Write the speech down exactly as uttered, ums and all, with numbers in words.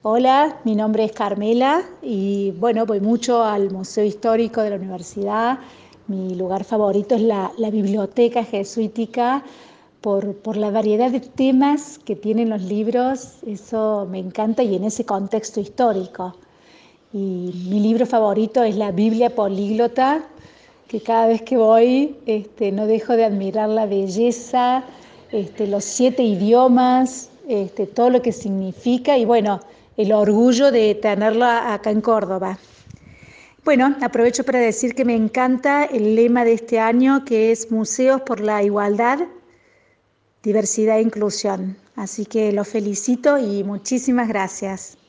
Hola, mi nombre es Carmela y bueno, voy mucho al Museo Histórico de la Universidad. Mi lugar favorito es la, la biblioteca jesuítica por, por la variedad de temas que tienen los libros. Eso me encanta y en ese contexto histórico. Y mi libro favorito es la Biblia Políglota, que cada vez que voy este, no dejo de admirar la belleza, este, los siete idiomas, este, todo lo que significa y bueno, el orgullo de tenerla acá en Córdoba. Bueno, aprovecho para decir que me encanta el lema de este año, que es Museos por la Igualdad, Diversidad e Inclusión. Así que los felicito y muchísimas gracias.